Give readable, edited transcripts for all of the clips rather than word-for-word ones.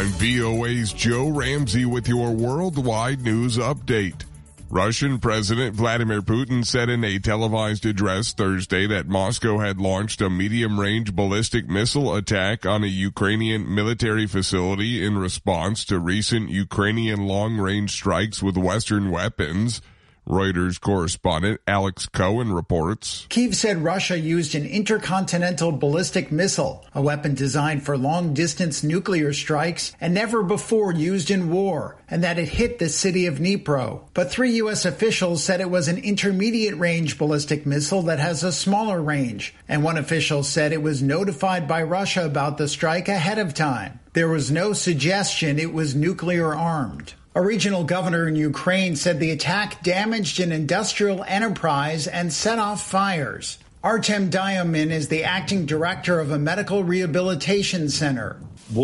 I'm VOA's Joe Ramsey with your worldwide news update. Russian President Vladimir Putin said in a televised address Thursday that Moscow had launched a medium-range ballistic missile attack on a Ukrainian military facility in response to recent Ukrainian long-range strikes with Western weapons. Reuters correspondent Alex Cohen reports. Kyiv said Russia used an intercontinental ballistic missile, a weapon designed for long-distance nuclear strikes and never before used in war, and that it hit the city of Dnipro. But 3 U.S. officials said it was an intermediate-range ballistic missile that has a smaller range, and one official said it was notified by Russia about the strike ahead of time. There was no suggestion it was nuclear-armed. A regional governor in Ukraine said the attack damaged an industrial enterprise and set off fires. Artem Dyamin is the acting director of a medical rehabilitation center.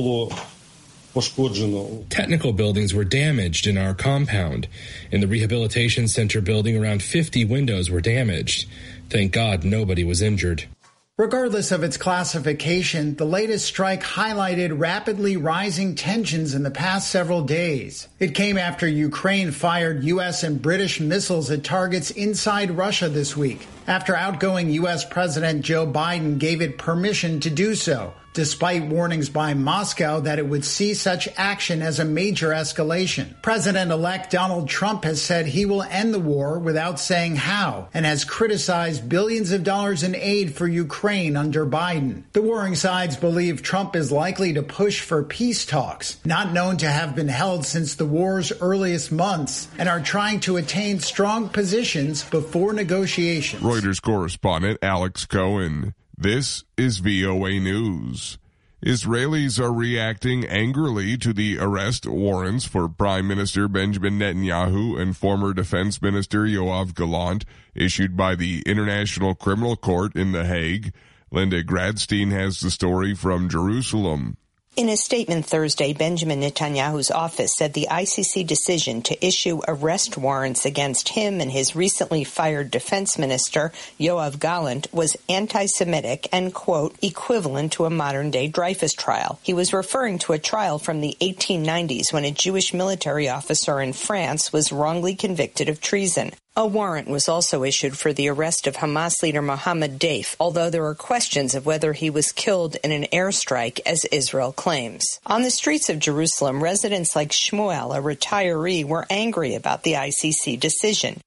Technical buildings were damaged in our compound. In the rehabilitation center building, around 50 windows were damaged. Thank God nobody was injured. Regardless of its classification, the latest strike highlighted rapidly rising tensions in the past several days. It came after Ukraine fired U.S. and British missiles at targets inside Russia this week, after outgoing U.S. President Joe Biden gave it permission to do so, despite warnings by Moscow that it would see such action as a major escalation. President-elect Donald Trump has said he will end the war without saying how, and has criticized billions of dollars in aid for Ukraine under Biden. The warring sides believe Trump is likely to push for peace talks, not known to have been held since the war's earliest months, and are trying to attain strong positions before negotiations. Reuters correspondent Alex Cohen. This is VOA News. Israelis are reacting angrily to the arrest warrants for Prime Minister Benjamin Netanyahu and former Defense Minister Yoav Gallant issued by the International Criminal Court in The Hague. Linda Gradstein has the story from Jerusalem. In a statement Thursday, Benjamin Netanyahu's office said the ICC decision to issue arrest warrants against him and his recently fired defense minister, Yoav Gallant, was anti-Semitic and, quote, equivalent to a modern-day Dreyfus trial. He was referring to a trial from the 1890s when a Jewish military officer in France was wrongly convicted of treason. A warrant was also issued for the arrest of Hamas leader Mohammed Deif, although there are questions of whether he was killed in an airstrike, as Israel claims. On the streets of Jerusalem, residents like Shmuel, a retiree, were angry about the ICC decision.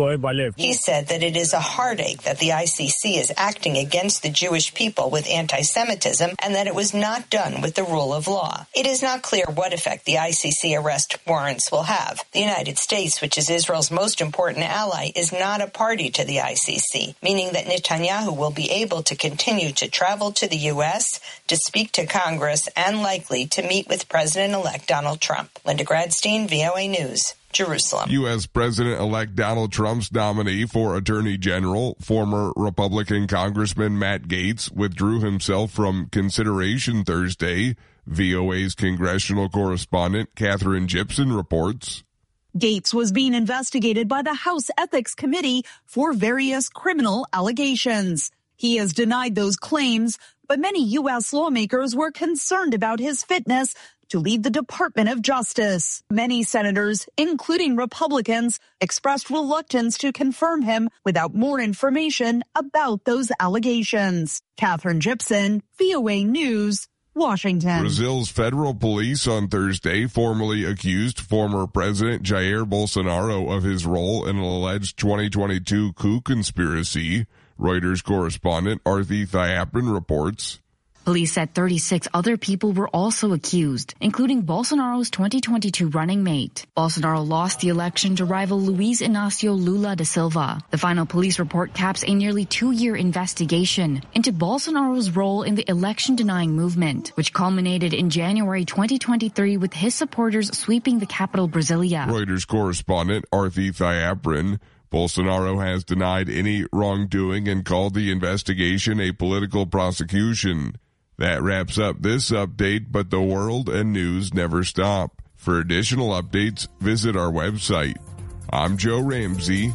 He said that it is a heartache that the ICC is acting against the Jewish people with anti-Semitism and that it was not done with the rule of law. It is not clear what effect the ICC arrest warrants will have. The United States, which is Israel's most important ally, is not a party to the ICC, meaning that Netanyahu will be able to continue to travel to the U.S., to speak to Congress, and likely to meet with President-elect Donald Trump. Linda Gradstein, VOA News, Jerusalem. U.S. President-elect Donald Trump's nominee for Attorney General, former Republican Congressman Matt Gaetz, withdrew himself from consideration Thursday. VOA's congressional correspondent Katherine Gibson reports. Gaetz was being investigated by the House Ethics Committee for various criminal allegations. He has denied those claims, but many U.S. lawmakers were concerned about his fitness to lead the Department of Justice. Many senators, including Republicans, expressed reluctance to confirm him without more information about those allegations. Katherine Gibson, VOA News, Washington. Brazil's federal police on Thursday formally accused former President Jair Bolsonaro of his role in an alleged 2022 coup conspiracy. Reuters correspondent Arthi Thiaprin reports. Police said 36 other people were also accused, including Bolsonaro's 2022 running mate. Bolsonaro lost the election to rival Luiz Inácio Lula da Silva. The final police report caps a nearly 2-year investigation into Bolsonaro's role in the election-denying movement, which culminated in January 2023 with his supporters sweeping the capital Brasilia. Reuters correspondent Arthi Thiaprin. Bolsonaro has denied any wrongdoing and called the investigation a political prosecution. That wraps up this update, but the world and news never stop. For additional updates, visit our website. I'm Joe Ramsey,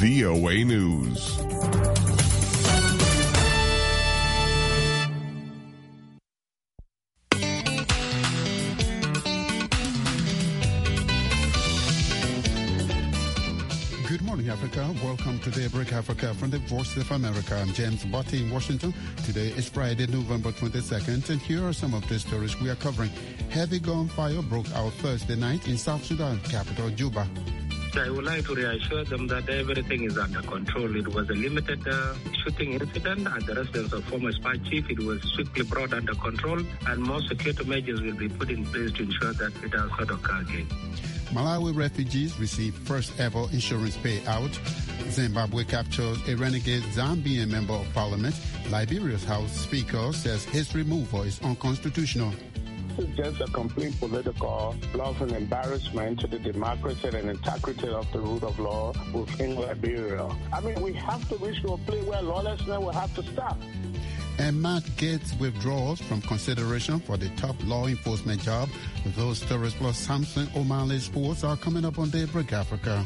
VOA News. Africa. Welcome to Daybreak Africa from the Voice of America. I'm James Botti in Washington. Today is Friday, November 22nd, and here are some of the stories we are covering. Heavy gunfire broke out Thursday night in South Sudan, capital Juba. I would like to reassure them that everything is under control. It was a limited shooting incident at the residence of former spy chief. It was swiftly brought under control, and more security measures will be put in place to ensure that it does not occur again. Malawi refugees received first ever insurance payout. Zimbabwe captures a renegade Zambian member of parliament. Liberia's House Speaker says his removal is unconstitutional. It's just a complete political loss and embarrassment to the democracy and integrity of the rule of law within Liberia. I mean, we have to reach to a place where lawlessness will have to stop. And Matt Gaetz withdraws from consideration for the top law enforcement job. Those stories plus Samson O'Malley sports are coming up on Daybreak Africa.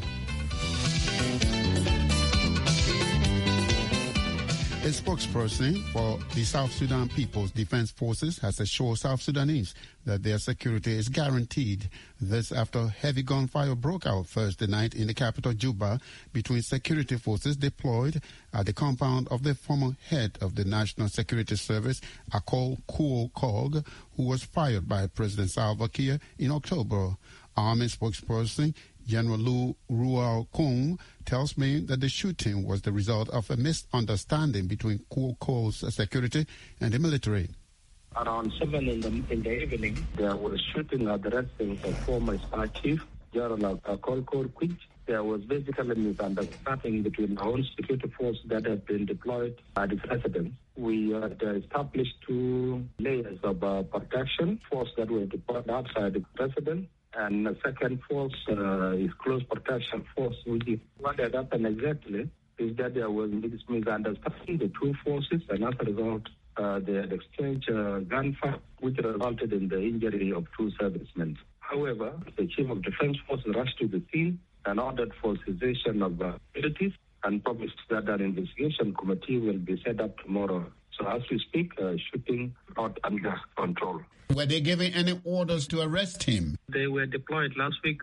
A spokesperson for the South Sudan People's Defense Forces has assured South Sudanese that their security is guaranteed. This after heavy gunfire broke out Thursday night in the capital Juba between security forces deployed at the compound of the former head of the National Security Service, Akol Kuo Kog, who was fired by President Salva Kiir in October. Army spokesperson General Lu Ruao Kung tells me that the shooting was the result of a misunderstanding between Kuo Kog's security and the military. Around 7 in the evening, there was shooting at the residence of former spy chief, General Akol Kuo. There was basically a misunderstanding between our own security force that had been deployed at its residence. We had established 2 layers of protection force that were deployed outside the residence. And the second force is close protection force. What had happened exactly is that there was misunderstanding the 2 forces, and as a result, they had exchanged gunfire, which resulted in the injury of 2 servicemen. However, the Chief of Defense Forces rushed to the scene and ordered for cessation of hostilities and promised that an investigation committee will be set up tomorrow. So as we speak, shooting not under control. Were they giving any orders to arrest him? They were deployed last week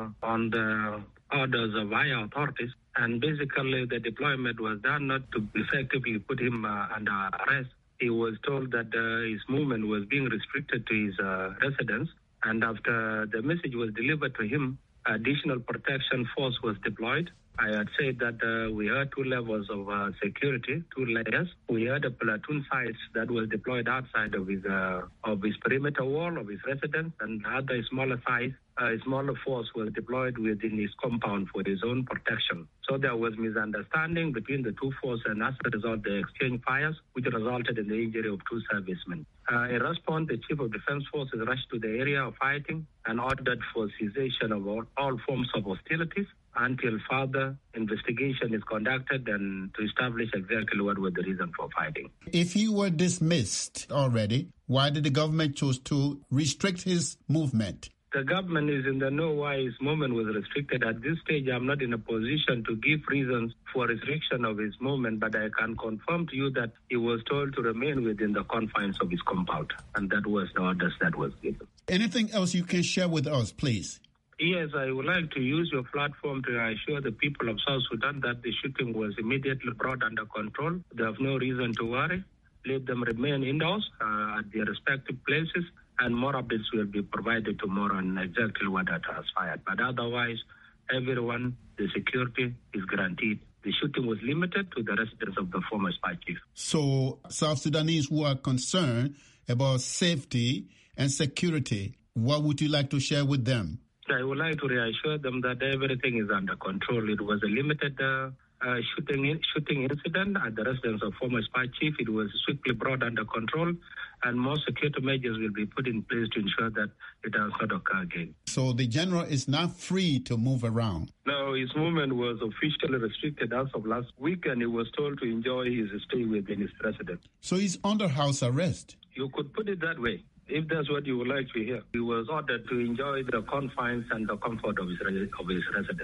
on the orders of higher authorities, and basically the deployment was done not to effectively put him under arrest. He was told that his movement was being restricted to his residence, and after the message was delivered to him, additional protection force was deployed. I had said that we had 2 levels of security, 2 layers. We had a platoon size that was deployed outside of his perimeter wall of his residence, and other smaller size, a smaller force was deployed within his compound for his own protection. So there was misunderstanding between the 2 forces, and as a result, they exchanged fires, which resulted in the injury of 2 servicemen. In response, the Chief of Defense Forces rushed to the area of fighting and ordered for cessation of all forms of hostilities until further investigation is conducted and to establish exactly what was the reason for fighting. If he were dismissed already, why did the government choose to restrict his movement? The government is in the know why his movement was restricted. At this stage, I'm not in a position to give reasons for restriction of his movement, but I can confirm to you that he was told to remain within the confines of his compound, and that was the orders that was given. Anything else you can share with us, please? Yes, I would like to use your platform to assure the people of South Sudan that the shooting was immediately brought under control. They have no reason to worry. Let them remain indoors at their respective places, and more updates will be provided tomorrow on exactly what that transpired. But otherwise, everyone, the security is guaranteed. The shooting was limited to the residence of the former spy chief. So South Sudanese who are concerned about safety and security, what would you like to share with them? I would like to reassure them that everything is under control. It was a limited shooting incident at the residence of former spy chief. It was swiftly brought under control, and more security measures will be put in place to ensure that it does not occur again. So the general is not free to move around? No, his movement was officially restricted as of last week, and he was told to enjoy his stay within his residence. So he's under house arrest? You could put it that way, if that's what you would like to hear. He was ordered to enjoy the confines and the comfort of his residence.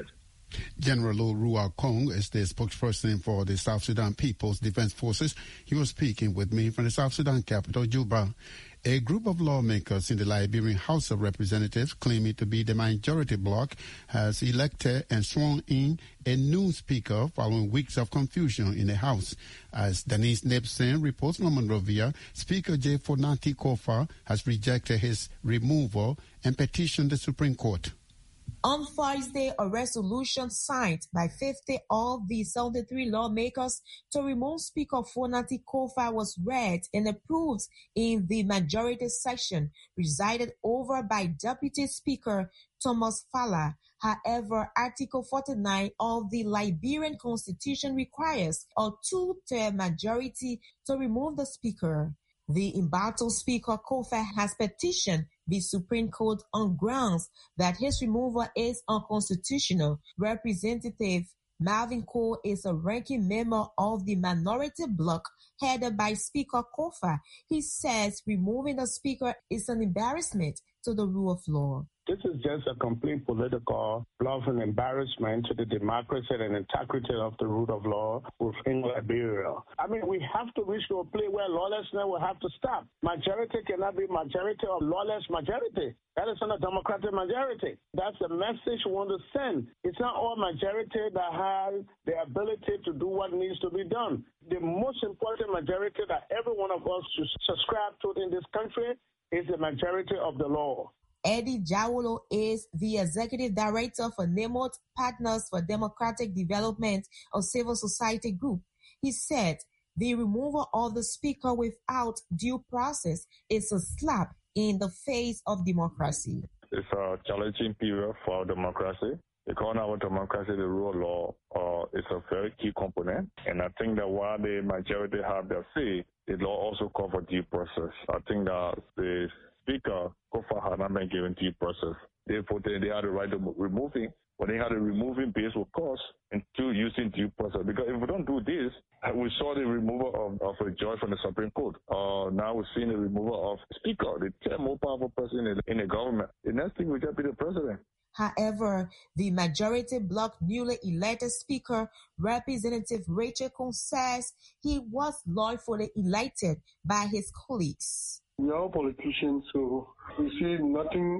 General Ruwa Kong is the spokesperson for the South Sudan People's Defense Forces. He was speaking with me from the South Sudan capital, Juba. A group of lawmakers in the Liberian House of Representatives, claiming to be the majority bloc, has elected and sworn in a new speaker following weeks of confusion in the House. As Denise Nipson reports from Monrovia, Speaker J. Fonati Kofa has rejected his removal and petitioned the Supreme Court. On Thursday, a resolution signed by 50 of the 73 lawmakers to remove Speaker Fonati Kofa was read and approved in the majority session, presided over by Deputy Speaker Thomas Falla. However, Article 49 of the Liberian Constitution requires a two-third majority to remove the Speaker. The embattled Speaker Kofa has petitioned the Supreme Court on grounds that his removal is unconstitutional. Representative Marvin Cole is a ranking member of the minority bloc headed by Speaker Kofa. He says removing the Speaker is an embarrassment to the rule of law. This is just a complete political bluff and embarrassment to the democracy and integrity of the rule of law within Liberia. I mean, we have to reach to a place where lawlessness will have to stop. Majority cannot be majority of lawless majority. That is not a democratic majority. That's the message we want to send. It's not all majority that has the ability to do what needs to be done. The most important majority that every one of us should subscribe to in this country is the majority of the law. Eddie Jawolo is the executive director for Nemot Partners for Democratic Development, a civil society group. He said the removal of the speaker without due process is a slap in the face of democracy. It's a challenging period for democracy. Because our democracy, the rule of law, is a very key component. And I think that while the majority have their say, the law also covers due process. I think that the Speaker, Kofa, had not been given due process. Therefore, they had the right to remove him, but they had to remove him based on cost and to using due process. Because if we don't do this, we saw the removal of a judge from the Supreme Court. Now we're seeing the removal of Speaker, the third most powerful person in the government. The next thing will just be the president. However, the majority bloc newly elected Speaker, Representative Rachel Kuhn, says he was lawfully elected by his colleagues. We are all politicians, so we see nothing,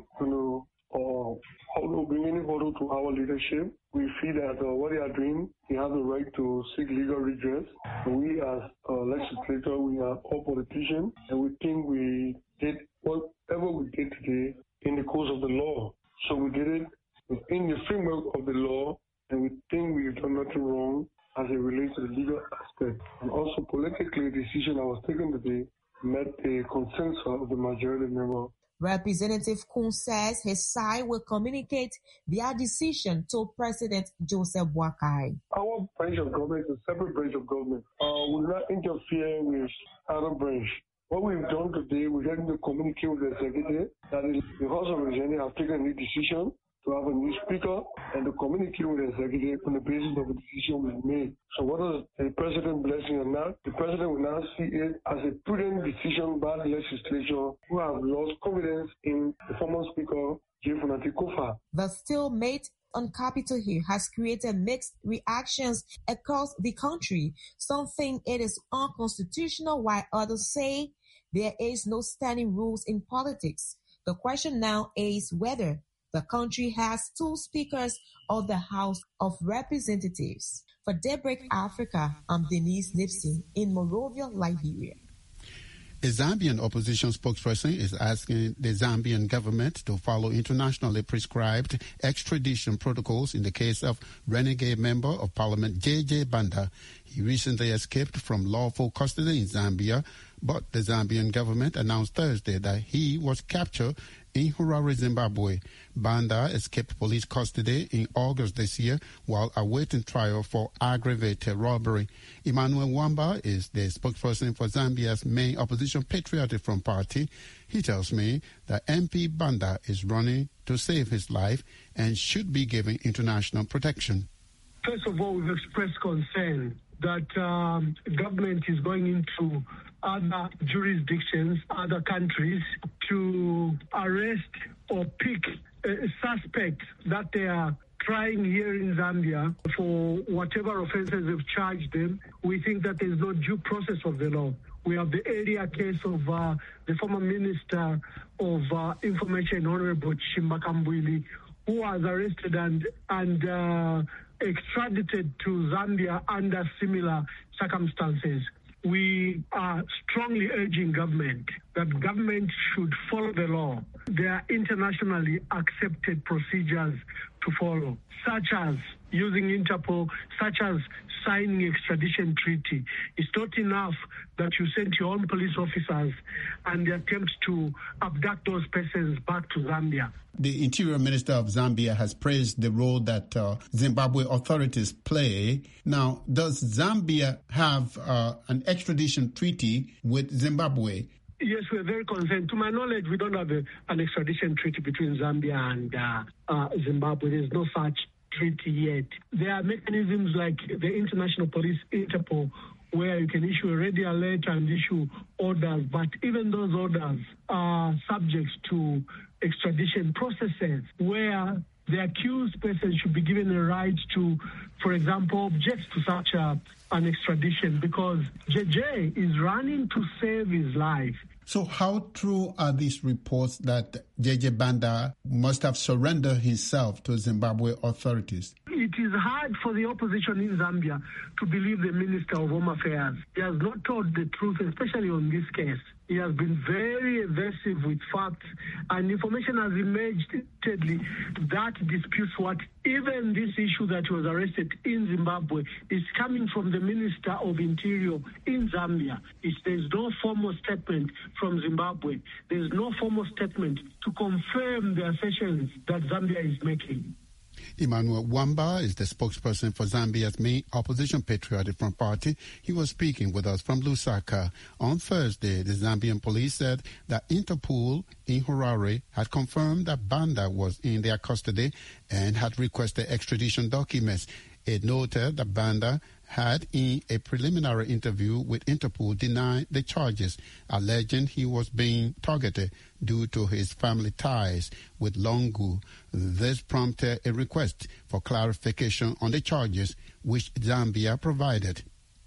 or how to bring anybody to our leadership. We feel that what they are doing, they have the right to seek legal redress. We as legislators, we are all politicians, and we think we did whatever we did today in the course of the law. So we did it within the framework of the law, and we think we've done nothing wrong as it relates to the legal aspect. And also politically, the decision that was taken today met the consensus of the majority member. Representative Kuhn says his side will communicate their decision to President Joseph Boakai. Our branch of government is a separate branch of government. We will not interfere with other branch. What we've done today, we're going to communicate with the executive that the House of Representatives have taken a new decision to have a new speaker and to communicate with the executive on the basis of a decision we've made. So whether the president blessing or not, the president will now see it as a prudent decision by the legislature who have lost confidence in the former speaker, J. Fonati Kofa. The stalemate on Capitol Hill has created mixed reactions across the country. Some think it is unconstitutional, while others say there is no standing rules in politics. The question now is whether the country has two speakers of the House of Representatives. For Daybreak Africa, I'm Denise Nipson in Monrovia, Liberia. A Zambian opposition spokesperson is asking the Zambian government to follow internationally prescribed extradition protocols in the case of renegade member of parliament J.J. Banda. He recently escaped from lawful custody in Zambia, but the Zambian government announced Thursday that he was captured in Harare, Zimbabwe. Banda escaped police custody in August this year while awaiting trial for aggravated robbery. Emmanuel Wamba is the spokesperson for Zambia's main opposition Patriotic Front Party. He tells me that MP Banda is running to save his life and should be given international protection. First of all, we've expressed concern that government is going into other jurisdictions, other countries, to arrest or pick suspects that they are trying here in Zambia for whatever offenses they've charged them. We think that there's no due process of the law. We have the area case of the former Minister of Information, Honorable Chimba Kambwili, who was arrested and extradited to Zambia under similar circumstances. We are strongly urging government that government should follow the law. There are internationally accepted procedures to follow, such as using Interpol, such as signing extradition treaty. It's not enough that you send your own police officers and they attempt to abduct those persons back to Zambia. The Interior Minister of Zambia has praised the role that Zimbabwe authorities play. Now, does Zambia have an extradition treaty with Zimbabwe? Yes, we're very concerned. To my knowledge, we don't have an extradition treaty between Zambia and Zimbabwe. There's no such treaty yet. There are mechanisms like the International Police, Interpol, where you can issue a red alert and issue orders, but even those orders are subject to extradition processes where the accused person should be given a right to, for example, object to such an extradition, because JJ is running to save his life. So how true are these reports that JJ Banda must have surrendered himself to Zimbabwe authorities? It is hard for the opposition in Zambia to believe the Minister of Home Affairs. He has not told the truth, especially on this case. He has been very evasive with facts, and information has emerged that disputes what even this issue that he was arrested in Zimbabwe is coming from the Minister of Interior in Zambia. There's no formal statement from Zimbabwe. There's no formal statement to confirm the assertions that Zambia is making. Emmanuel Wamba is the spokesperson for Zambia's main opposition Patriotic Front Party. He was speaking with us from Lusaka. On Thursday, the Zambian police said that Interpol in Harare had confirmed that Banda was in their custody and had requested extradition documents. It noted that Banda had, in a preliminary interview with Interpol, denied the charges, alleging he was being targeted due to his family ties with Lungu. This prompted a request for clarification on the charges, which Zambia provided.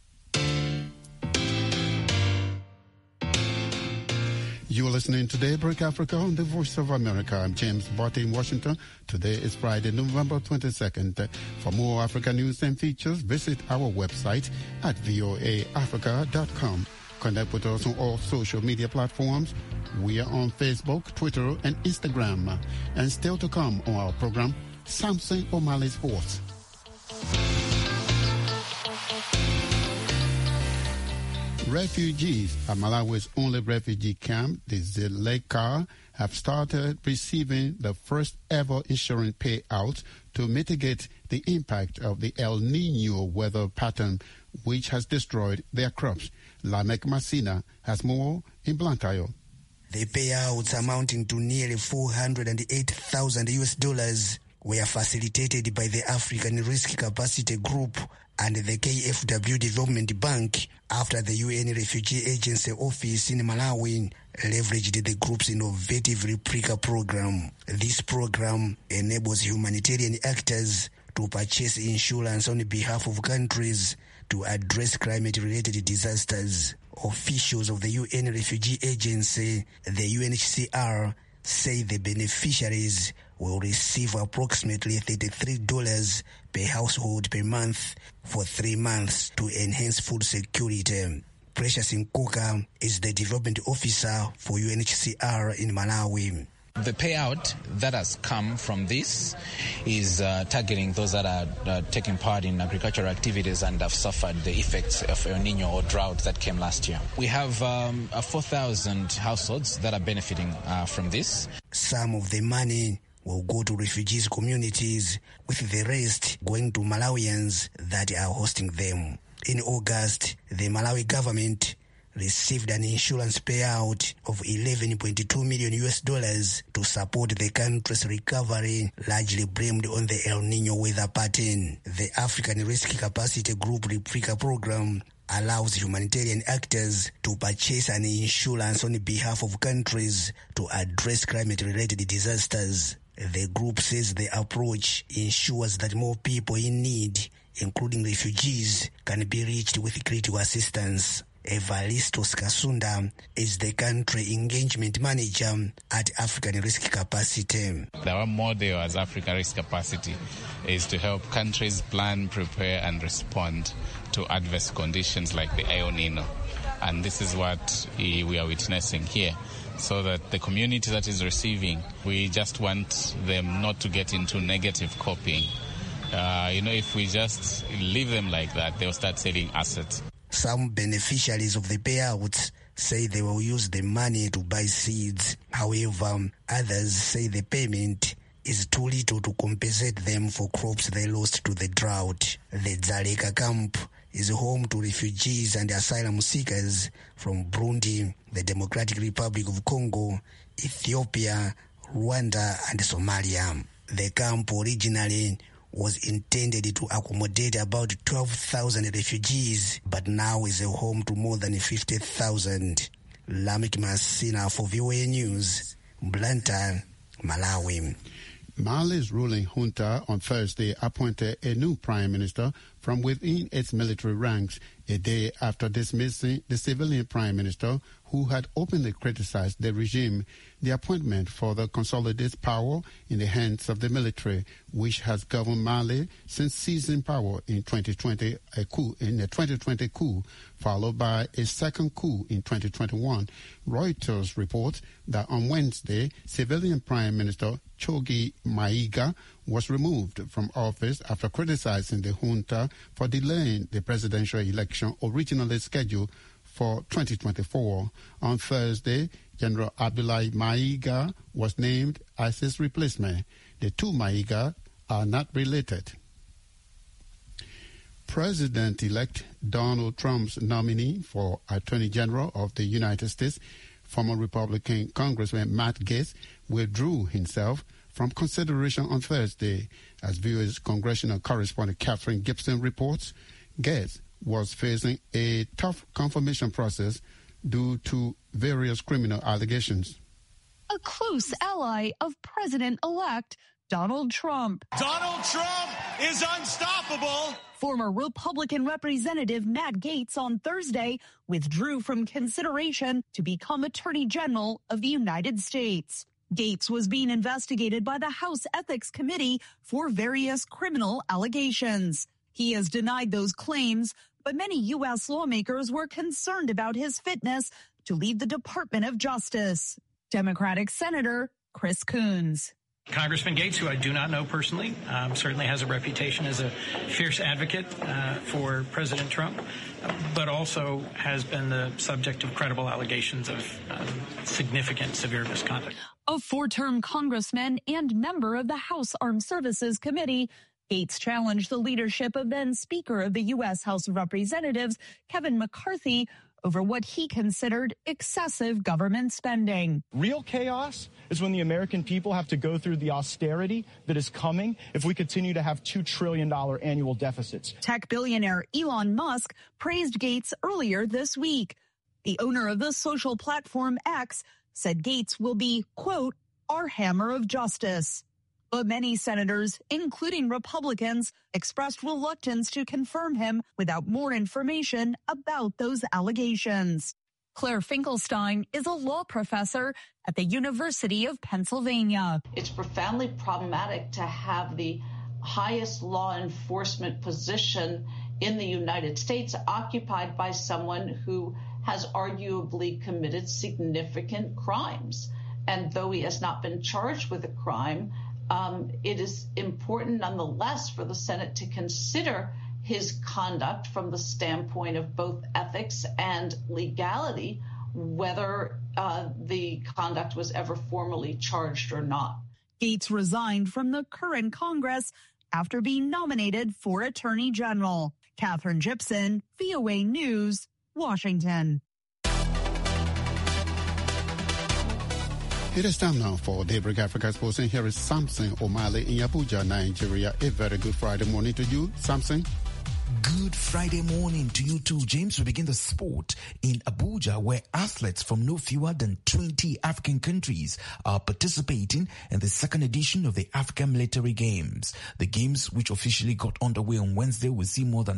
You are listening to Daybreak Africa on the Voice of America. I'm James Barty in Washington. Today is Friday, November 22nd. For more Africa news and features, visit our website at voaafrica.com. Connect with us on all social media platforms. We are on Facebook, Twitter, and Instagram. And still to come on our program, Samson O'Malley Sports. Refugees at Malawi's only refugee camp, the Zeleka, have started receiving the first ever insurance payout to mitigate the impact of the El Nino weather pattern, which has destroyed their crops. Lamek Masina has more in Blantyre. The payouts amounting to nearly $408,000 were facilitated by the African Risk Capacity Group and the KFW Development Bank after the UN Refugee Agency office in Malawi leveraged the group's innovative Replica program. This program enables humanitarian actors to purchase insurance on behalf of countries to address climate-related disasters. Officials of the UN Refugee Agency, the UNHCR, say the beneficiaries will receive approximately $33 per household per month for 3 months to enhance food security. Precious Nkuka is the development officer for UNHCR in Malawi. The payout that has come from this is targeting those that are taking part in agricultural activities and have suffered the effects of El Nino or drought that came last year. We have 4,000 households that are benefiting from this. Some of the money will go to refugees communities, with the rest going to Malawians that are hosting them. In August, the Malawi government received an insurance payout of $11.2 million to support the country's recovery, largely blamed on the El Nino weather pattern. The African Risk Capacity Group Replica program allows humanitarian actors to purchase an insurance on behalf of countries to address climate-related disasters. The group says the approach ensures that more people in need, including refugees, can be reached with critical assistance. Evaristo Kasunda is the country engagement manager at African Risk Capacity. Our model as African Risk Capacity is to help countries plan, prepare and respond to adverse conditions like the El Nino. And this is what we are witnessing here. So that the community that is receiving, we just want them not to get into negative coping. If we just leave them like that, they'll start selling assets. Some beneficiaries of the payouts say they will use the money to buy seeds. However, others say the payment is too little to compensate them for crops they lost to the drought. The Dzaleka camp is home to refugees and asylum seekers from Burundi, the Democratic Republic of Congo, Ethiopia, Rwanda, and Somalia. The camp originally was intended to accommodate about 12,000 refugees, but now is a home to more than 50,000. Lamek Masina for VOA News, Blantyre, Malawi. Mali's ruling junta on Thursday appointed a new prime minister from within its military ranks, a day after dismissing the civilian prime minister who had openly criticized the regime. The appointment for the consolidated power in the hands of the military, which has governed Mali since seizing power in 2020, a 2020 coup, followed by a second coup in 2021. Reuters reports that on Wednesday, civilian Prime Minister Chogi Maiga was removed from office after criticizing the junta for delaying the presidential election originally scheduled for 2024. On Thursday, General Abdoulaye Maiga was named as his replacement. The two Maiga are not related. President-elect Donald Trump's nominee for Attorney General of the United States, former Republican Congressman Matt Gaetz, withdrew himself from consideration on Thursday. As VOA's congressional correspondent Catherine Gibson reports, Gaetz was facing a tough confirmation process due to various criminal allegations. A close ally of President-elect Donald Trump. Donald Trump is unstoppable. Former Republican Representative Matt Gaetz on Thursday withdrew from consideration to become Attorney General of the United States. Gaetz was being investigated by the House Ethics Committee for various criminal allegations. He has denied those claims, but many U.S. lawmakers were concerned about his fitness to lead the Department of Justice. Democratic Senator Chris Coons. Congressman Gaetz, who I do not know personally, certainly has a reputation as a fierce advocate for President Trump, but also has been the subject of credible allegations of significant, severe misconduct. A four-term congressman and member of the House Armed Services Committee, Gaetz challenged the leadership of then Speaker of the U.S. House of Representatives, Kevin McCarthy, over what he considered excessive government spending. Real chaos is when the American people have to go through the austerity that is coming if we continue to have $2 trillion annual deficits. Tech billionaire Elon Musk praised Gaetz earlier this week. The owner of the social platform X said Gaetz will be, quote, our hammer of justice. But many senators, including Republicans, expressed reluctance to confirm him without more information about those allegations. Claire Finkelstein is a law professor at the University of Pennsylvania. It's profoundly problematic to have the highest law enforcement position in the United States occupied by someone who has arguably committed significant crimes. And though he has not been charged with a crime, it is important nonetheless for the Senate to consider his conduct from the standpoint of both ethics and legality, whether the conduct was ever formally charged or not. Gaetz resigned from the current Congress after being nominated for Attorney General. Catherine Gibson, VOA News, Washington. It is time now for Daybreak Africa Sports, and here is Samson O'Malley in Abuja, Nigeria. A very good Friday morning to you, Samson. Good Friday morning to you too, James. We begin the sport in Abuja, where athletes from no fewer than 20 African countries are participating in the second edition of the African Military Games. The games, which officially got underway on Wednesday, will see more than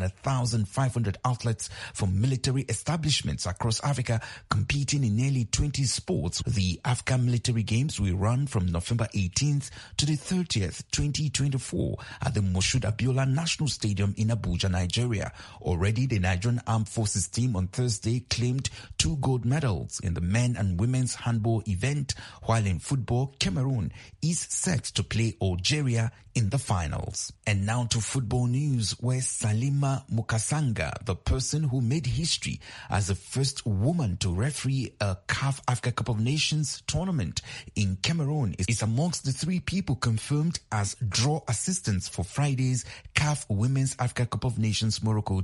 1,500 athletes from military establishments across Africa competing in nearly 20 sports. The African Military Games will run from November 18th to the 30th, 2024 at the Moshood Abiola National Stadium in Abuja, Nigeria. Already, the Nigerian Armed Forces team on Thursday claimed 2 gold medals in the men and women's handball event, while in football, Cameroon is set to play Algeria in the finals. And now to football news, where Salima Mukasanga, the person who made history as the first woman to referee a CAF Africa Cup of Nations tournament in Cameroon, is amongst the 3 people confirmed as draw assistants for Friday's CAF Women's Africa Cup of Nations Morocco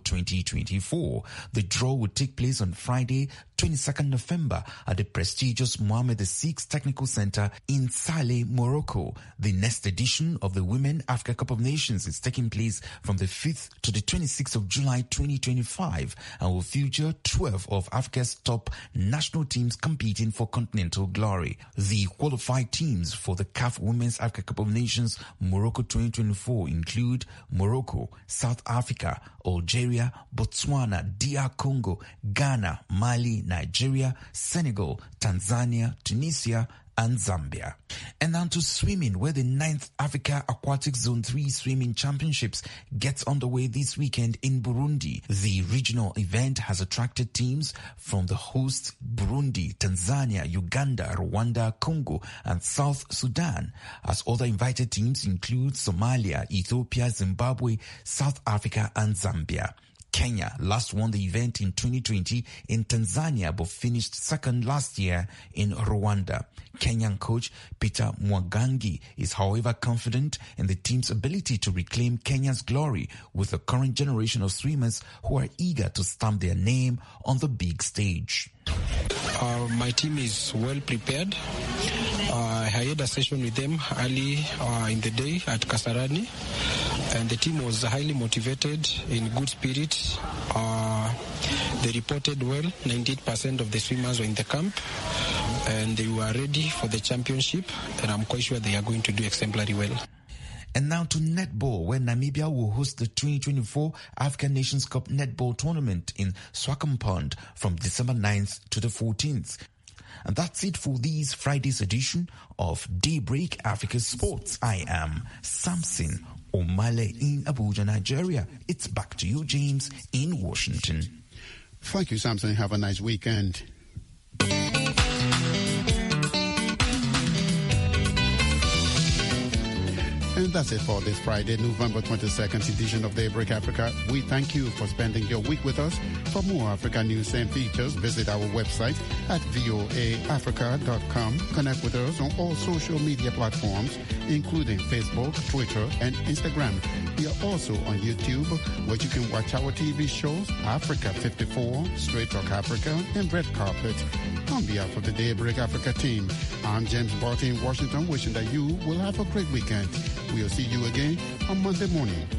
2024. The draw will take place on Friday, 22nd November at the prestigious Mohammed VI Technical Center in Salé, Morocco. The next edition of the Women Africa Cup of Nations is taking place from the 5th to the 26th of July 2025 and will feature 12 of Africa's top national teams competing for continental glory. The qualified teams for the CAF Women's Africa Cup of Nations Morocco 2024 include Morocco, South Africa, Algeria, Botswana, DR Congo, Ghana, Mali, Nigeria, Senegal, Tanzania, Tunisia, and Zambia. And now to swimming, where the 9th Africa Aquatic Zone 3 Swimming Championships gets underway this weekend in Burundi. The regional event has attracted teams from the hosts Burundi, Tanzania, Uganda, Rwanda, Congo, and South Sudan, as other invited teams include Somalia, Ethiopia, Zimbabwe, South Africa, and Zambia. Kenya last won the event in 2020 in Tanzania but finished second last year in Rwanda. Kenyan coach Peter Mwagangi is however confident in the team's ability to reclaim Kenya's glory with the current generation of swimmers who are eager to stamp their name on the big stage. My team is well prepared. I had a session with them early in the day at Kasarani, and the team was highly motivated, in good spirit. They reported well. 98% of the swimmers were in the camp, and they were ready for the championship, and I'm quite sure they are going to do exemplary well. And now to netball, where Namibia will host the 2024 African Nations Cup Netball Tournament in Swakopmund from December 9th to the 14th. And that's it for this Friday's edition of Daybreak Africa Sports. I am Samson Omale in Abuja, Nigeria. It's back to you, James, in Washington. Thank you, Samson. Have a nice weekend. And that's it for this Friday, November 22nd edition of Daybreak Africa. We thank you for spending your week with us. For more Africa news and features, visit our website at voaafrica.com. Connect with us on all social media platforms, including Facebook, Twitter, and Instagram. We are also on YouTube, where you can watch our TV shows, Africa 54, Straight Talk Africa, and Red Carpet. On behalf of the Daybreak Africa team, I'm James Barty in Washington, wishing that you will have a great weekend. We'll see you again on Monday morning.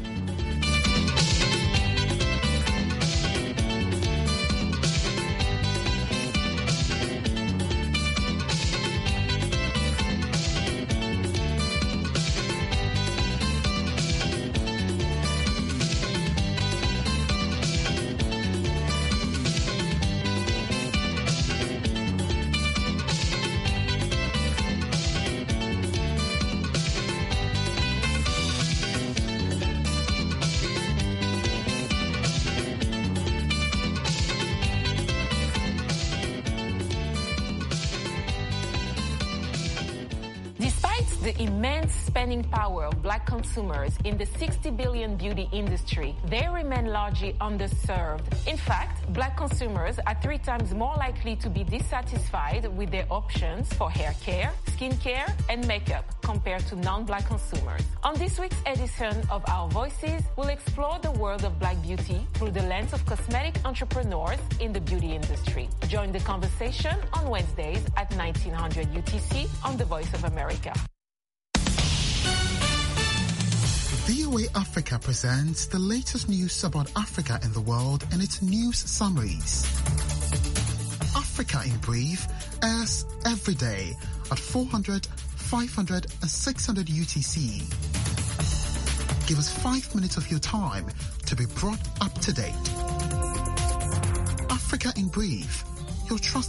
the immense spending power of black consumers in the $60 billion beauty industry, they remain largely underserved. In fact, black consumers are 3 times more likely to be dissatisfied with their options for hair care, skin care, and makeup compared to non-black consumers. On this week's edition of Our Voices, we'll explore the world of black beauty through the lens of cosmetic entrepreneurs in the beauty industry. Join the conversation on Wednesdays at 1900 UTC on The Voice of America. VOA Africa presents the latest news about Africa and the world in its news summaries. Africa in Brief airs every day at 400, 500 and 600 UTC. Give us 5 minutes of your time to be brought up to date. Africa in Brief, your trusted